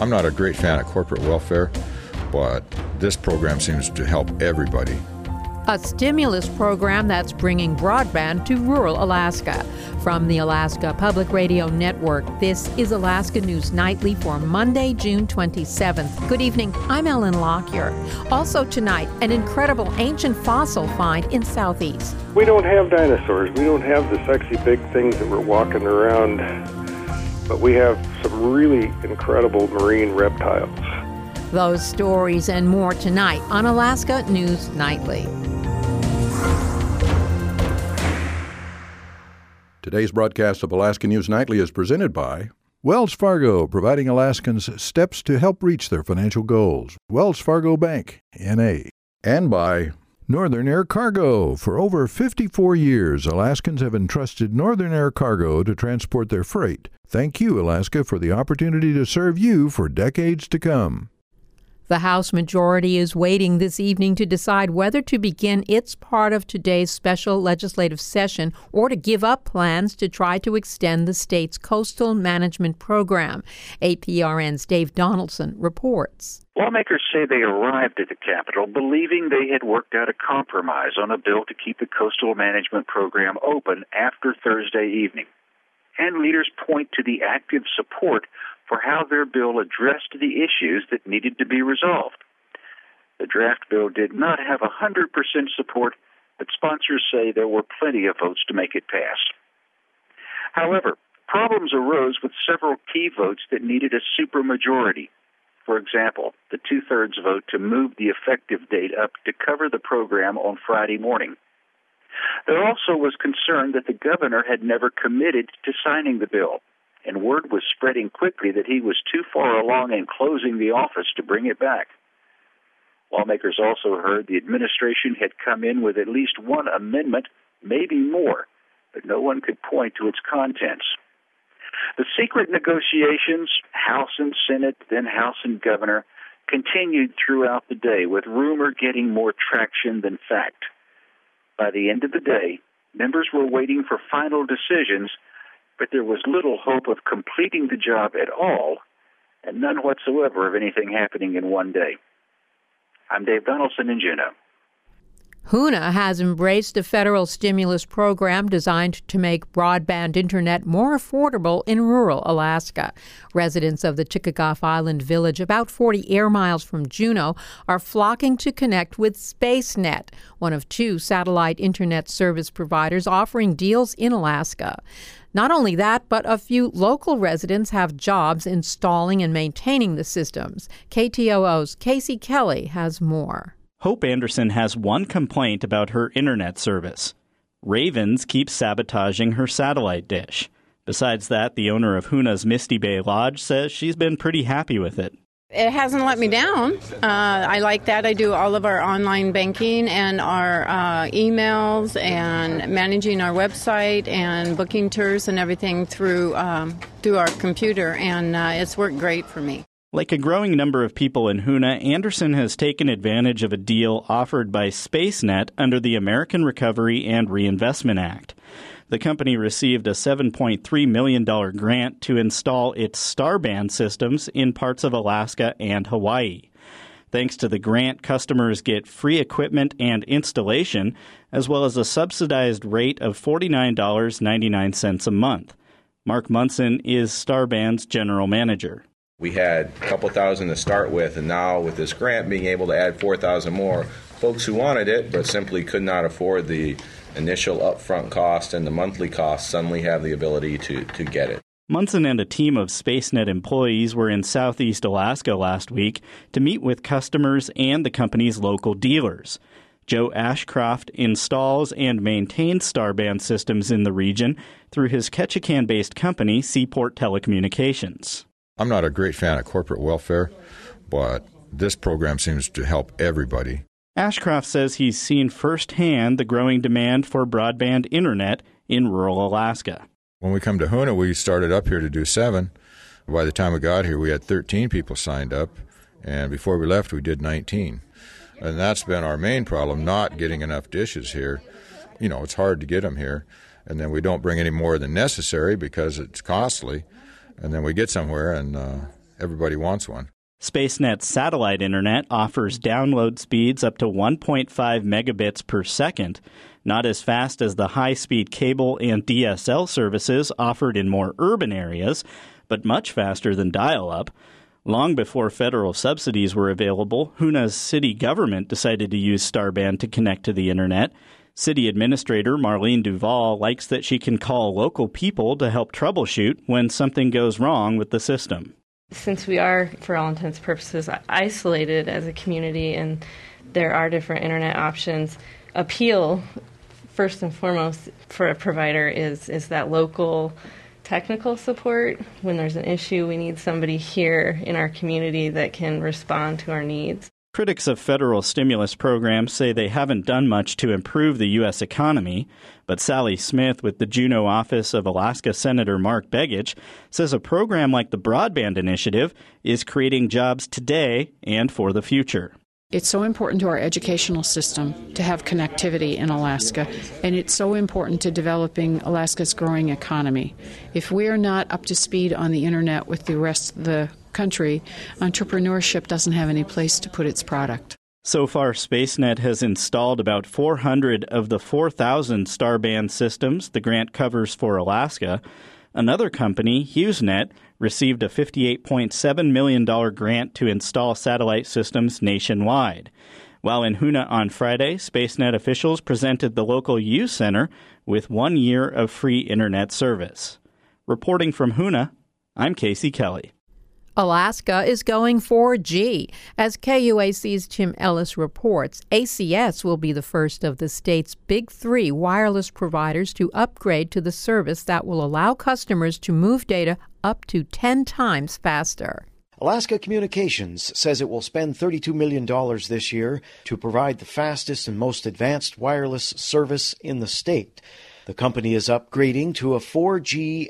I'm not a great fan of corporate welfare, but this program seems to help everybody. A stimulus program that's bringing broadband to rural Alaska. From the Alaska Public Radio Network, this is Alaska News Nightly for Monday, June 27th. Good evening, I'm Ellen Lockyer. Also tonight, an incredible ancient fossil find in Southeast. We don't have dinosaurs. We don't have the sexy big things that were walking around, but we have some really incredible marine reptiles. Those stories and more tonight on Alaska News Nightly. Today's broadcast of Alaska News Nightly is presented by Wells Fargo, providing Alaskans steps to help reach their financial goals. Wells Fargo Bank, N.A. And by Northern Air Cargo. For over 54 years, Alaskans have entrusted Northern Air Cargo to transport their freight. Thank you, Alaska, for the opportunity to serve you for decades to come. The House majority is waiting this evening to decide whether to begin its part of today's special legislative session or to give up plans to try to extend the state's coastal management program. APRN's Dave Donaldson reports. Lawmakers say they arrived at the Capitol believing they had worked out a compromise on a bill to keep the coastal management program open after Thursday evening. And leaders point to the active support for how their bill addressed the issues that needed to be resolved. The draft bill did not have 100% support, but sponsors say there were plenty of votes to make it pass. However, problems arose with several key votes that needed a supermajority. For example, the two-thirds vote to move the effective date up to cover the program on Friday morning. There also was concern that the governor had never committed to signing the bill, and word was spreading quickly that he was too far along in closing the office to bring it back. Lawmakers also heard the administration had come in with at least one amendment, maybe more, but no one could point to its contents. The secret negotiations, House and Senate, then House and Governor, continued throughout the day, with rumor getting more traction than fact. By the end of the day, members were waiting for final decisions, but there was little hope of completing the job at all, and none whatsoever of anything happening in one day. I'm Dave Donaldson in Juneau. Hoonah has embraced a federal stimulus program designed to make broadband internet more affordable in rural Alaska. Residents of the Chickagoff Island village, about 40 air miles from Juneau, are flocking to connect with SpaceNet, one of two satellite internet service providers offering deals in Alaska. Not only that, but a few local residents have jobs installing and maintaining the systems. KTOO's Casey Kelly has more. Hope Anderson has one complaint about her internet service. Ravens keep sabotaging her satellite dish. Besides that, the owner of Hoonah's Misty Bay Lodge says she's been pretty happy with it. It hasn't let me down. I like that. I do all of our online banking and our emails and managing our website and booking tours and everything through our computer, and it's worked great for me. Like a growing number of people in Hoonah, Anderson has taken advantage of a deal offered by SpaceNet under the American Recovery and Reinvestment Act. The company received a $7.3 million grant to install its Starband systems in parts of Alaska and Hawaii. Thanks to the grant, customers get free equipment and installation, as well as a subsidized rate of $49.99 a month. Mark Munson is Starband's general manager. We had a couple thousand to start with, and now with this grant being able to add 4,000 more, folks who wanted it but simply could not afford the initial upfront cost and the monthly cost suddenly have the ability to get it. Munson and a team of SpaceNet employees were in southeast Alaska last week to meet with customers and the company's local dealers. Joe Ashcroft installs and maintains Starband systems in the region through his Ketchikan-based company, Seaport Telecommunications. I'm not a great fan of corporate welfare, but this program seems to help everybody. Ashcroft says he's seen firsthand the growing demand for broadband internet in rural Alaska. When we come to Hoonah, we started up here to do 7. By the time we got here, we had 13 people signed up, and before we left, we did 19. And that's been our main problem, not getting enough dishes here. You know, it's hard to get them here, and then we don't bring any more than necessary because it's costly. And then we get somewhere and everybody wants one. SpaceNet's satellite internet offers download speeds up to 1.5 megabits per second, not as fast as the high-speed cable and DSL services offered in more urban areas, but much faster than dial-up. Long before federal subsidies were available, Hoonah's city government decided to use Starband to connect to the internet. City Administrator Marlene Duval likes that she can call local people to help troubleshoot when something goes wrong with the system. Since we are, for all intents and purposes, isolated as a community and there are different internet options, appeal, first and foremost, for a provider is that local technical support. When there's an issue, we need somebody here in our community that can respond to our needs. Critics of federal stimulus programs say they haven't done much to improve the U.S. economy, but Sally Smith with the Juneau office of Alaska Senator Mark Begich says a program like the Broadband Initiative is creating jobs today and for the future. It's so important to our educational system to have connectivity in Alaska, and it's so important to developing Alaska's growing economy. If we are not up to speed on the internet with the rest of the country, entrepreneurship doesn't have any place to put its product. So far, SpaceNet has installed about 400 of the 4,000 Starband systems the grant covers for Alaska. Another company, HughesNet, received a $58.7 million grant to install satellite systems nationwide. While in Hoonah on Friday, SpaceNet officials presented the local youth center with 1 year of free internet service. Reporting from Hoonah, I'm Casey Kelly. Alaska is going 4G. As KUAC's Tim Ellis reports, ACS will be the first of the state's big three wireless providers to upgrade to the service that will allow customers to move data up to 10 times faster. Alaska Communications says it will spend $32 million this year to provide the fastest and most advanced wireless service in the state. The company is upgrading to a 4G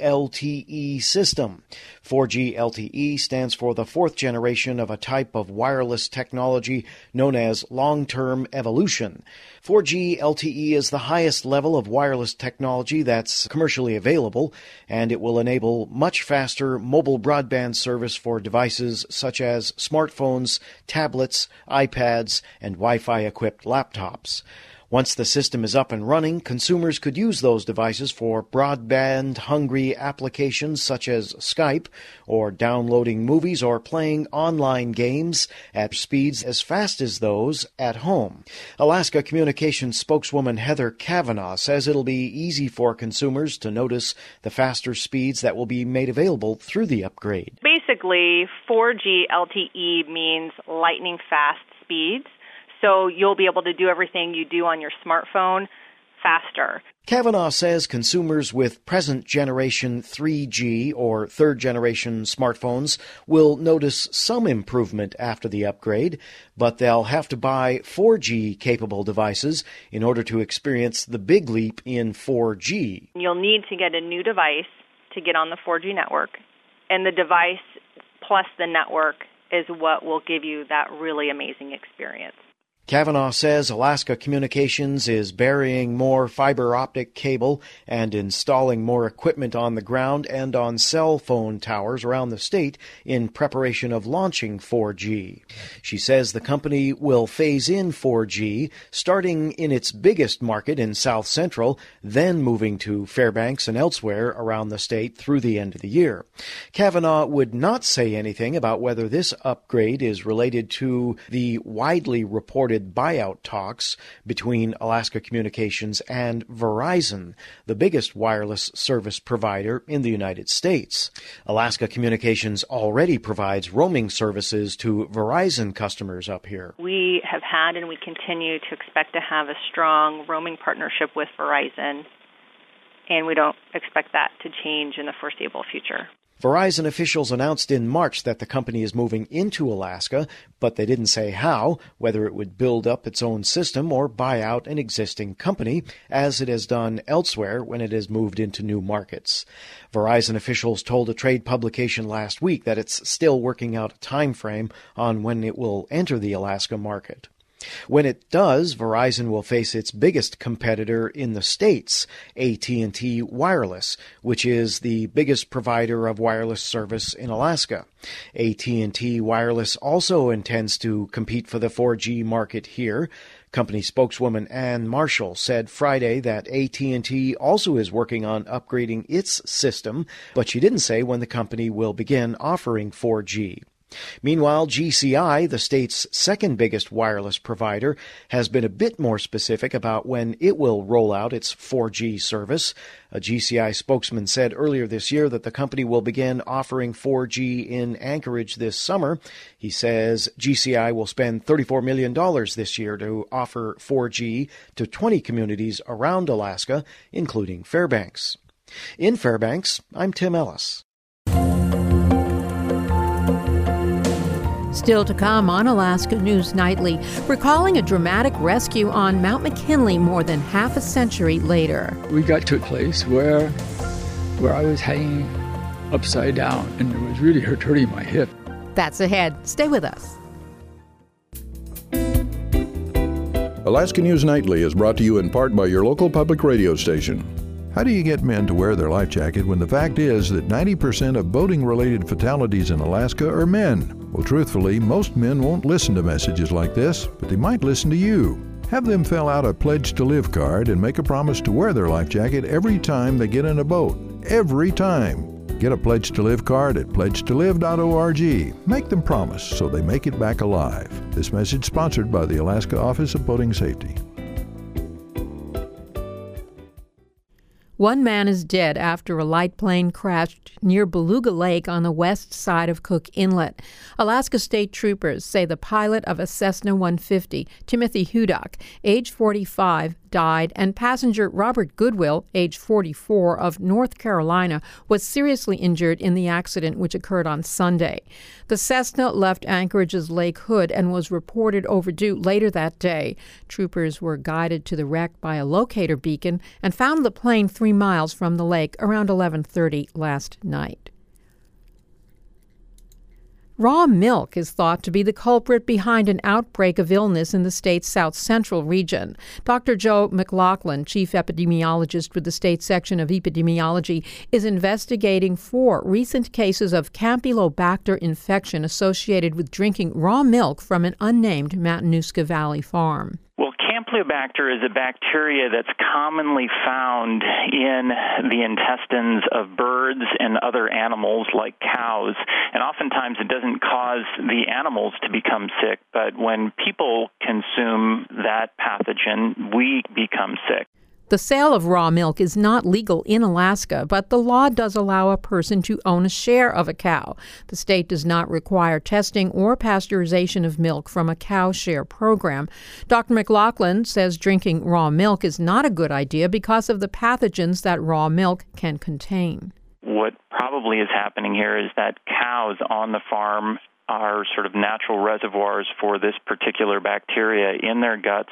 LTE system. 4G LTE stands for the fourth generation of a type of wireless technology known as long-term evolution. 4G LTE is the highest level of wireless technology that's commercially available, and it will enable much faster mobile broadband service for devices such as smartphones, tablets, iPads, and Wi-Fi-equipped laptops. Once the system is up and running, consumers could use those devices for broadband-hungry applications such as Skype, or downloading movies or playing online games at speeds as fast as those at home. Alaska Communications spokeswoman Heather Kavanaugh says it'll be easy for consumers to notice the faster speeds that will be made available through the upgrade. Basically, 4G LTE means lightning fast speeds. So you'll be able to do everything you do on your smartphone faster. Kavanaugh says consumers with present generation 3G or third generation smartphones will notice some improvement after the upgrade, but they'll have to buy 4G capable devices in order to experience the big leap in 4G. You'll need to get a new device to get on the 4G network, and the device plus the network is what will give you that really amazing experience. Kavanaugh says Alaska Communications is burying more fiber optic cable and installing more equipment on the ground and on cell phone towers around the state in preparation of launching 4G. She says the company will phase in 4G, starting in its biggest market in South Central, then moving to Fairbanks and elsewhere around the state through the end of the year. Kavanaugh would not say anything about whether this upgrade is related to the widely reported buyout talks between Alaska Communications and Verizon, the biggest wireless service provider in the United States. Alaska Communications already provides roaming services to Verizon customers up here. We have had and we continue to expect to have a strong roaming partnership with Verizon, and we don't expect that to change in the foreseeable future. Verizon officials announced in March that the company is moving into Alaska, but they didn't say how, whether it would build up its own system or buy out an existing company, as it has done elsewhere when it has moved into new markets. Verizon officials told a trade publication last week that it's still working out a time frame on when it will enter the Alaska market. When it does, Verizon will face its biggest competitor in the States, AT&T Wireless, which is the biggest provider of wireless service in Alaska. AT&T Wireless also intends to compete for the 4G market here. Company spokeswoman Ann Marshall said Friday that AT&T also is working on upgrading its system, but she didn't say when the company will begin offering 4G. Meanwhile, GCI, the state's second biggest wireless provider, has been a bit more specific about when it will roll out its 4G service. A GCI spokesman said earlier this year that the company will begin offering 4G in Anchorage this summer. He says GCI will spend $34 million this year to offer 4G to 20 communities around Alaska, including Fairbanks. In Fairbanks, I'm Tim Ellis. Still to come on Alaska News Nightly, recalling a dramatic rescue on Mount McKinley more than half a century later. We got to a place where I was hanging upside down, and it was really hurting my hip. That's ahead. Stay with us. Alaska News Nightly is brought to you in part by your local public radio station. How do you get men to wear their life jacket when the fact is that 90% of boating-related fatalities in Alaska are men? Well, truthfully, most men won't listen to messages like this, but they might listen to you. Have them fill out a Pledge to Live card and make a promise to wear their life jacket every time they get in a boat. Every time. Get a Pledge to Live card at pledgetolive.org. Make them promise so they make it back alive. This message sponsored by the Alaska Office of Boating Safety. One man is dead after a light plane crashed near Beluga Lake on the west side of Cook Inlet. Alaska State Troopers say the pilot of a Cessna 150, Timothy Hudak, age 45, died, and passenger Robert Goodwill, age 44, of North Carolina, was seriously injured in the accident which occurred on Sunday. The Cessna left Anchorage's Lake Hood and was reported overdue later that day. Troopers were guided to the wreck by a locator beacon and found the plane 3 miles from the lake around 11:30 last night. Raw milk is thought to be the culprit behind an outbreak of illness in the state's south central region. Dr. Joe McLaughlin, chief epidemiologist with the state section of epidemiology, is investigating 4 recent cases of Campylobacter infection associated with drinking raw milk from an unnamed Matanuska Valley farm. Well, Campylobacter is a bacteria that's commonly found in the intestines of birds and other animals like cows, and oftentimes it doesn't cause the animals to become sick, but when people consume that pathogen, we become sick. The sale of raw milk is not legal in Alaska, but the law does allow a person to own a share of a cow. The state does not require testing or pasteurization of milk from a cow share program. Dr. McLaughlin says drinking raw milk is not a good idea because of the pathogens that raw milk can contain. What probably is happening here is that cows on the farm are sort of natural reservoirs for this particular bacteria in their guts.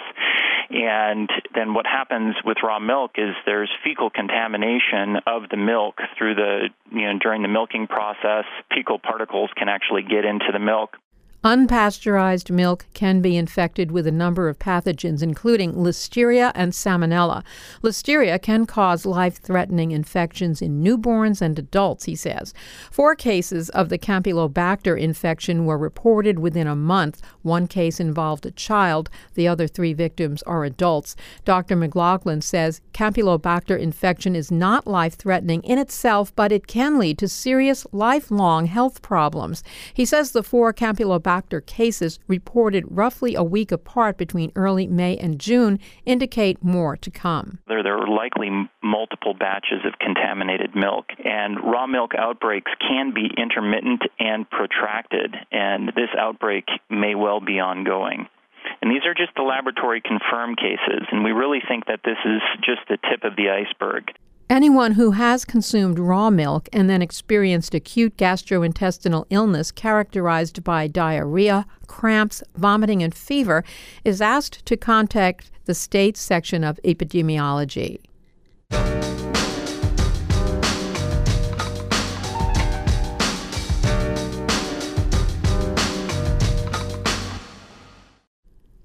And then what happens with raw milk is there's fecal contamination of the milk through during the milking process. Fecal particles can actually get into the milk. Unpasteurized milk can be infected with a number of pathogens, including Listeria and Salmonella. Listeria can cause life-threatening infections in newborns and adults, he says. 4 cases of the Campylobacter infection were reported within a month. 1 case involved a child. The other 3 victims are adults. Dr. McLaughlin says Campylobacter infection is not life-threatening in itself, but it can lead to serious lifelong health problems. He says the 4 Campylobacter cases reported roughly a week apart between early May and June indicate more to come. There are likely multiple batches of contaminated milk, and raw milk outbreaks can be intermittent and protracted, and this outbreak may well be ongoing. And these are just the laboratory confirmed cases, and we really think that this is just the tip of the iceberg. Anyone who has consumed raw milk and then experienced acute gastrointestinal illness characterized by diarrhea, cramps, vomiting, and fever is asked to contact the state section of epidemiology.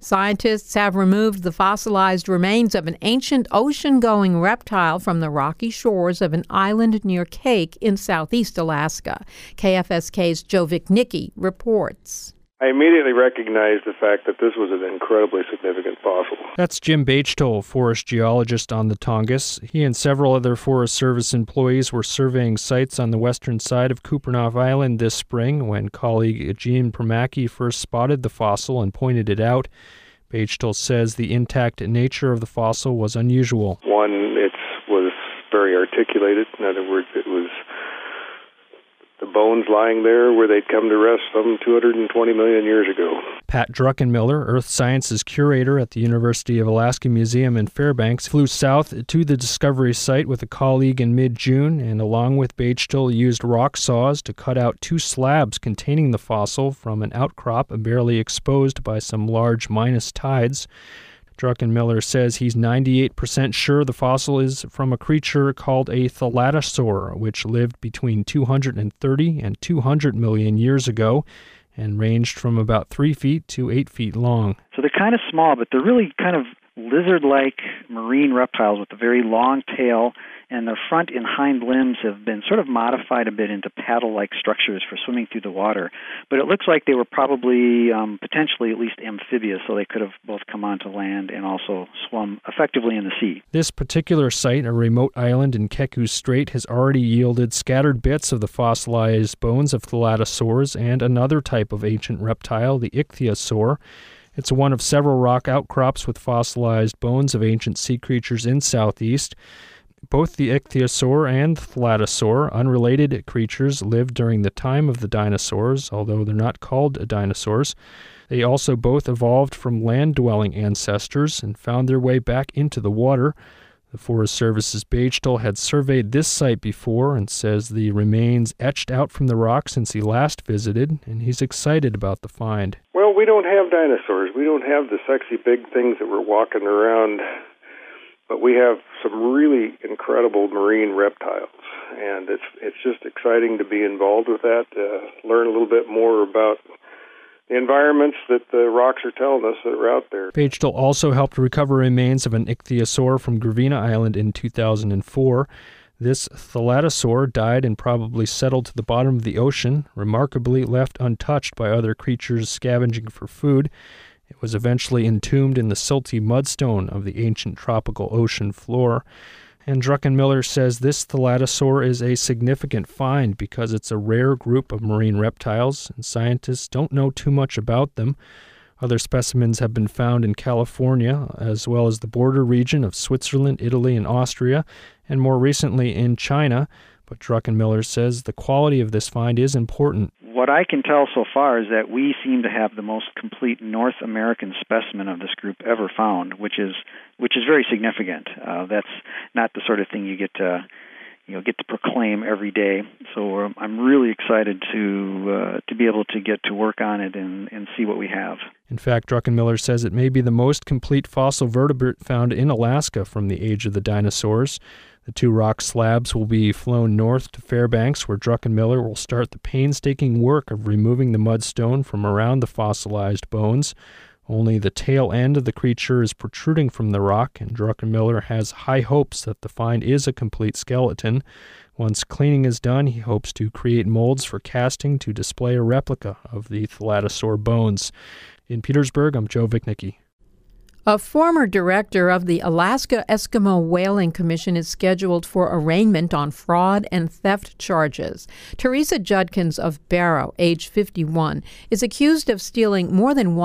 Scientists have removed the fossilized remains of an ancient ocean-going reptile from the rocky shores of an island near Kake in southeast Alaska. KFSK's Joe Vichnicki reports. I immediately recognized the fact that this was an incredibly significant fossil. That's Jim Bechtel, forest geologist on the Tongass. He and several other Forest Service employees were surveying sites on the western side of Kupernoff Island this spring when colleague Gene Permacki first spotted the fossil and pointed it out. Bechtel says the intact nature of the fossil was unusual. One, it was very articulated. In other words, it was the bones lying there where they'd come to rest some 220 million years ago. Pat Druckenmiller, Earth Sciences curator at the University of Alaska Museum in Fairbanks, flew south to the discovery site with a colleague in mid-June and along with Bechtel used rock saws to cut out 2 slabs containing the fossil from an outcrop barely exposed by some large minus tides. Druckenmiller says he's 98% sure the fossil is from a creature called a thalattosaur, which lived between 230 and 200 million years ago and ranged from about 3 feet to 8 feet long. So they're kind of small, but they're really kind of lizard-like marine reptiles with a very long tail, and their front and hind limbs have been sort of modified a bit into paddle-like structures for swimming through the water. But it looks like they were probably potentially at least amphibious, so they could have both come onto land and also swum effectively in the sea. This particular site, a remote island in Keku Strait, has already yielded scattered bits of the fossilized bones of thalattosaurs and another type of ancient reptile, the ichthyosaur. It's one of several rock outcrops with fossilized bones of ancient sea creatures in southeast. Both the ichthyosaur and thalattosaur, unrelated creatures, lived during the time of the dinosaurs, although they're not called dinosaurs. They also both evolved from land-dwelling ancestors and found their way back into the water. The Forest Service's Bechtel had surveyed this site before and says the remains etched out from the rock since he last visited, and he's excited about the find. Well, we don't have dinosaurs. We don't have the sexy big things that were walking around, but we have some really incredible marine reptiles, and it's just exciting to be involved with that, learn a little bit more about the environments that the rocks are telling us that are out there. Bechtel also helped recover remains of an ichthyosaur from Gravina Island in 2004. This thalattosaur died and probably settled to the bottom of the ocean, remarkably left untouched by other creatures scavenging for food. It was eventually entombed in the silty mudstone of the ancient tropical ocean floor. And Druckenmiller says this thalattosaur is a significant find because it's a rare group of marine reptiles, and scientists don't know too much about them. Other specimens have been found in California, as well as the border region of Switzerland, Italy, and Austria, and more recently in China. But Druckenmiller says the quality of this find is important. What I can tell so far is that we seem to have the most complete North American specimen of this group ever found, which is very significant. That's not the sort of thing you get to proclaim every day. So I'm really excited to be able to get to work on it and see what we have. In fact, Druckenmiller says it may be the most complete fossil vertebrate found in Alaska from the age of the dinosaurs. The 2 rock slabs will be flown north to Fairbanks, where Druckenmiller will start the painstaking work of removing the mudstone from around the fossilized bones. Only the tail end of the creature is protruding from the rock, and Druckenmiller has high hopes that the find is a complete skeleton. Once cleaning is done, he hopes to create molds for casting to display a replica of the thalattosaur bones. In Petersburg, I'm Joe Vichnicki. A former director of the Alaska Eskimo Whaling Commission is scheduled for arraignment on fraud and theft charges. Teresa Judkins of Barrow, age 51, is accused of stealing more than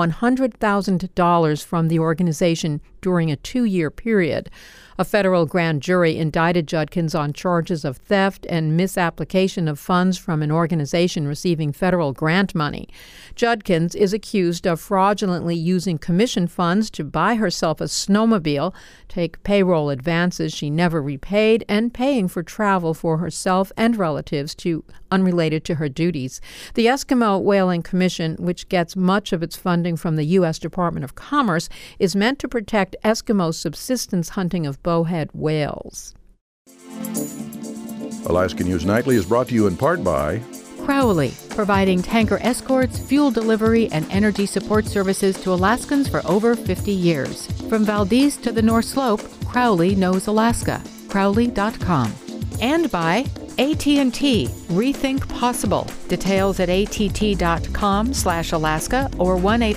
$100,000 from the organization during a 2-year period. A federal grand jury indicted Judkins on charges of theft and misapplication of funds from an organization receiving federal grant money. Judkins is accused of fraudulently using commission funds to buy herself a snowmobile, take payroll advances she never repaid, and paying for travel for herself and relatives unrelated to her duties. The Eskimo Whaling Commission, which gets much of its funding from the U.S. Department of Commerce, is meant to protect Eskimo subsistence hunting of bowhead whales. Alaska News Nightly is brought to you in part by Crowley, providing tanker escorts, fuel delivery, and energy support services to Alaskans for over 50 years. From Valdez to the North Slope, Crowley knows Alaska. Crowley.com. And by AT&T, Rethink Possible. Details at att.com/Alaska or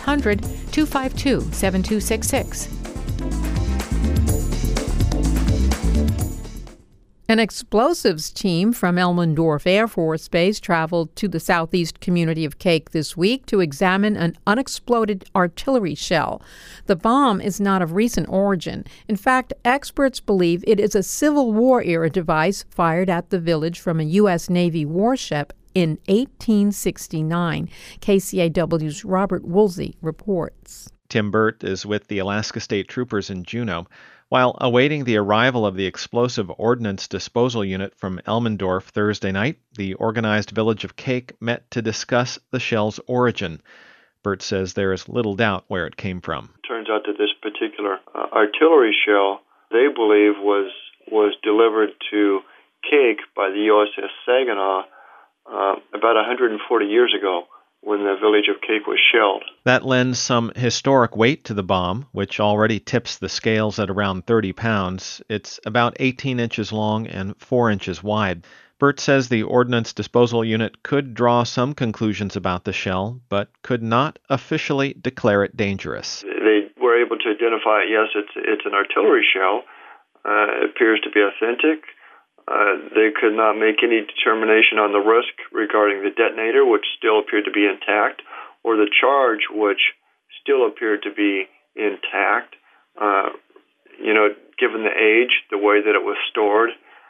1-800-252-7266. An explosives team from Elmendorf Air Force Base traveled to the southeast community of Kake this week to examine an unexploded artillery shell. The bomb is not of recent origin. In fact, experts believe it is a Civil War-era device fired at the village from a U.S. Navy warship in 1869. KCAW's Robert Woolsey reports. Tim Burt is with the Alaska State Troopers in Juneau. While awaiting the arrival of the Explosive Ordnance Disposal Unit from Elmendorf Thursday night, the organized village of Kake met to discuss the shell's origin. Burt says there is little doubt where it came from. Turns out that this particular artillery shell, they believe, was delivered to Kake by the USS Saginaw about 140 years ago, when the village of Kake was shelled. That lends some historic weight to the bomb, which already tips the scales at around 30 pounds. It's about 18 inches long and 4 inches wide. Burt says the Ordnance Disposal Unit could draw some conclusions about the shell, but could not officially declare it dangerous. They were able to identify, yes, it's an artillery shell. It appears to be authentic. They could not make any determination on the risk regarding the detonator, which still appeared to be intact, or the charge, which still appeared to be intact. Given the age, the way that it was stored,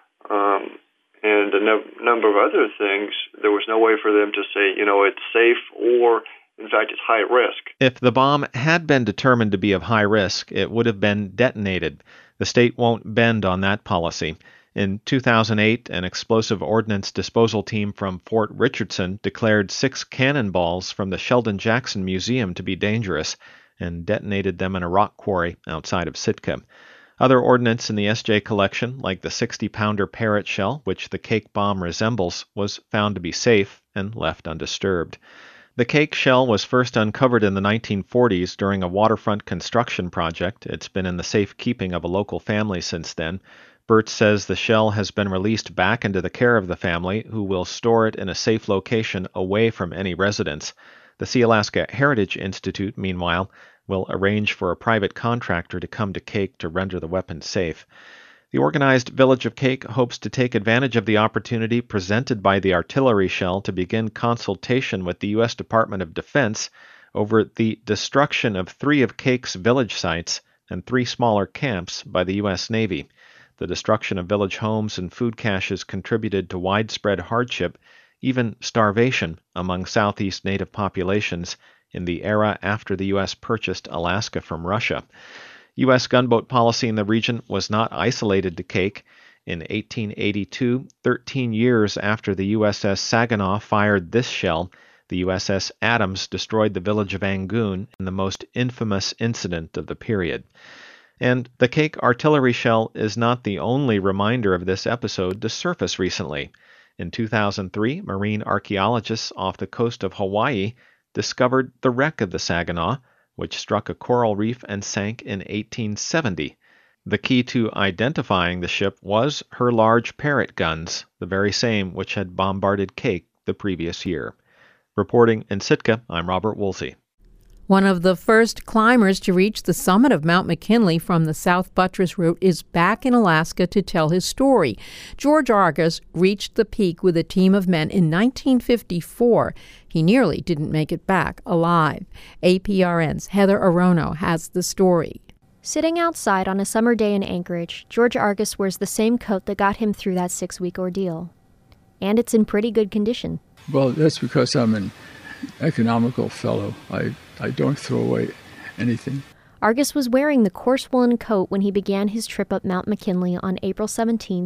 and a number of other things, there was no way for them to say, it's safe or, in fact, it's high risk. If the bomb had been determined to be of high risk, it would have been detonated. The state won't bend on that policy. In 2008, an explosive ordnance disposal team from Fort Richardson declared 6 cannonballs from the Sheldon Jackson Museum to be dangerous and detonated them in a rock quarry outside of Sitka. Other ordnance in the SJ collection, like the 60-pounder Parrott shell, which the Kake bomb resembles, was found to be safe and left undisturbed. The Kake shell was first uncovered in the 1940s during a waterfront construction project. It's been in the safekeeping of a local family since then. Burt says the shell has been released back into the care of the family, who will store it in a safe location away from any residents. The Sealaska Heritage Institute, meanwhile, will arrange for a private contractor to come to Kake to render the weapon safe. The organized village of Kake hopes to take advantage of the opportunity presented by the artillery shell to begin consultation with the U.S. Department of Defense over the destruction of 3 of Kake's village sites and 3 smaller camps by the U.S. Navy. The destruction of village homes and food caches contributed to widespread hardship, even starvation, among Southeast Native populations in the era after the U.S. purchased Alaska from Russia. U.S. gunboat policy in the region was not isolated to Kake. In 1882, 13 years after the USS Saginaw fired this shell, the USS Adams destroyed the village of Angoon in the most infamous incident of the period. And the Kake artillery shell is not the only reminder of this episode to surface recently. In 2003, marine archaeologists off the coast of Hawaii discovered the wreck of the Saginaw, which struck a coral reef and sank in 1870. The key to identifying the ship was her large Parrott guns, the very same which had bombarded Kake the previous year. Reporting in Sitka, I'm Robert Woolsey. One of the first climbers to reach the summit of Mount McKinley from the South Buttress route is back in Alaska to tell his story. George Argus reached the peak with a team of men in 1954. He nearly didn't make it back alive. APRN's Heather Arono has the story. Sitting outside on a summer day in Anchorage, George Argus wears the same coat that got him through that 6-week ordeal. And it's in pretty good condition. Well, that's because I'm an economical fellow. I don't throw away anything. Argus was wearing the coarse woolen coat when he began his trip up Mount McKinley on April 17,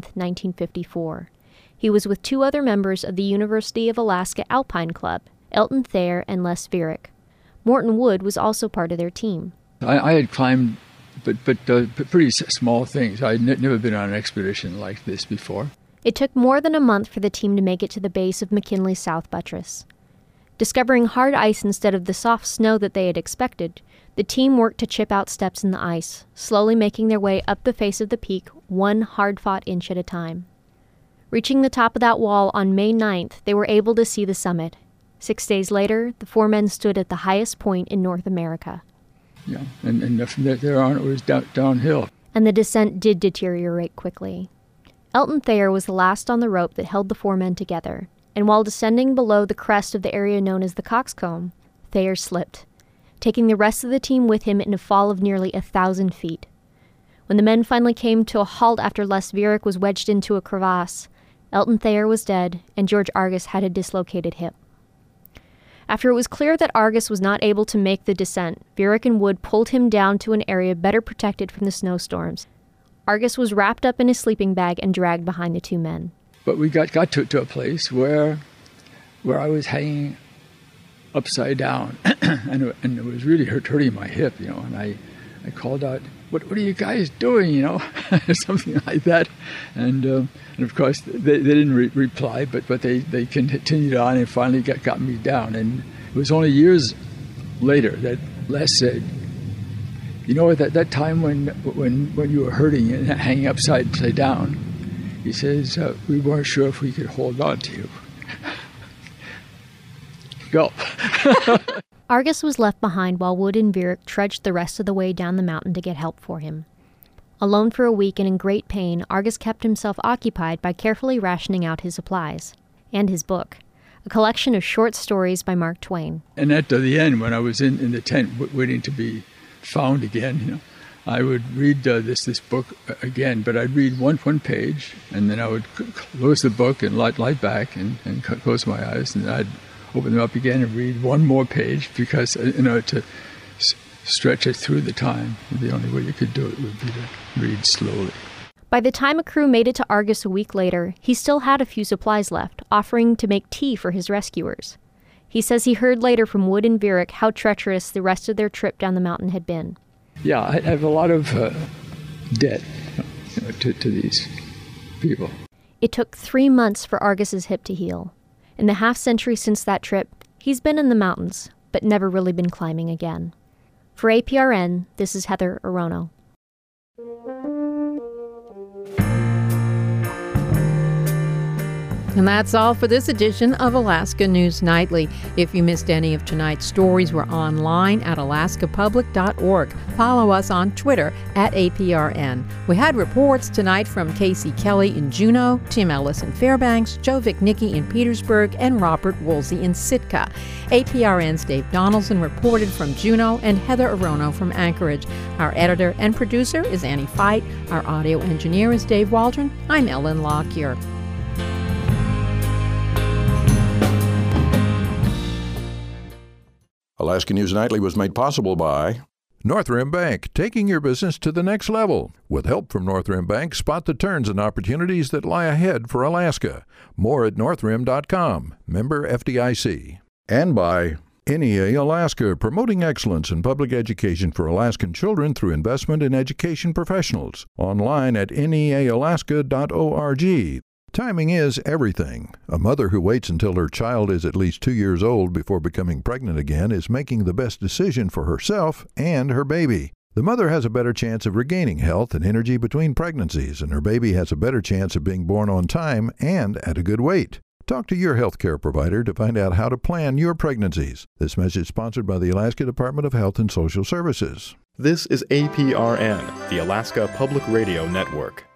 1954. He was with 2 other members of the University of Alaska Alpine Club, Elton Thayer and Les Viereck. Morton Wood was also part of their team. I had climbed but pretty small things. I'd never been on an expedition like this before. It took more than a month for the team to make it to the base of McKinley's South Buttress. Discovering hard ice instead of the soft snow that they had expected, the team worked to chip out steps in the ice, slowly making their way up the face of the peak, one hard-fought inch at a time. Reaching the top of that wall on May 9th, they were able to see the summit. 6 days later, the four men stood at the highest point in North America. Yeah, and from there on, it was downhill. And the descent did deteriorate quickly. Elton Thayer was the last on the rope that held the four men together, and while descending below the crest of the area known as the Coxcomb, Thayer slipped, taking the rest of the team with him in a fall of nearly 1,000 feet. When the men finally came to a halt after Les Viereck was wedged into a crevasse, Elton Thayer was dead, and George Argus had a dislocated hip. After it was clear that Argus was not able to make the descent, Viereck and Wood pulled him down to an area better protected from the snowstorms. Argus was wrapped up in his sleeping bag and dragged behind the two men. But we got to a place where I was hanging upside down, and it was really hurting my hip, and I called out, what are you guys doing, something like that. And of course, they didn't reply, but they continued on and finally got me down. And it was only years later that Les said, at that time when you were hurting and hanging upside down, he says, we weren't sure if we could hold on to you. Go. Argus was left behind while Wood and Viereck trudged the rest of the way down the mountain to get help for him. Alone for a week and in great pain, Argus kept himself occupied by carefully rationing out his supplies. And his book, a collection of short stories by Mark Twain. And at the end, when I was in the tent waiting to be found again, I would read this book again, but I'd read one page, and then I would close the book and light back and close my eyes, and I'd open them up again and read one more page because, to stretch it through the time, the only way you could do it would be to read slowly. By the time a crew made it to Argus a week later, he still had a few supplies left, offering to make tea for his rescuers. He says he heard later from Wood and Viereck how treacherous the rest of their trip down the mountain had been. Yeah, I have a lot of debt to these people. It took 3 months for Argus's hip to heal. In the half-century since that trip, he's been in the mountains, but never really been climbing again. For APRN, this is Heather Arono. And that's all for this edition of Alaska News Nightly. If you missed any of tonight's stories, we're online at alaskapublic.org. Follow us on Twitter at APRN. We had reports tonight from Casey Kelly in Juneau, Tim Ellis in Fairbanks, Joe Vicnicki in Petersburg, and Robert Woolsey in Sitka. APRN's Dave Donaldson reported from Juneau and Heather Arono from Anchorage. Our editor and producer is Annie Fite. Our audio engineer is Dave Waldron. I'm Ellen Lockyer. Alaska News Nightly was made possible by Northrim Bank, taking your business to the next level. With help from Northrim Bank, spot the turns and opportunities that lie ahead for Alaska. More at northrim.com. Member FDIC. And by NEA Alaska, promoting excellence in public education for Alaskan children through investment in education professionals. Online at nealaska.org. Timing is everything. A mother who waits until her child is at least 2 years old before becoming pregnant again is making the best decision for herself and her baby. The mother has a better chance of regaining health and energy between pregnancies, and her baby has a better chance of being born on time and at a good weight. Talk to your healthcare provider to find out how to plan your pregnancies. This message sponsored by the Alaska Department of Health and Social Services. This is APRN, the Alaska Public Radio Network.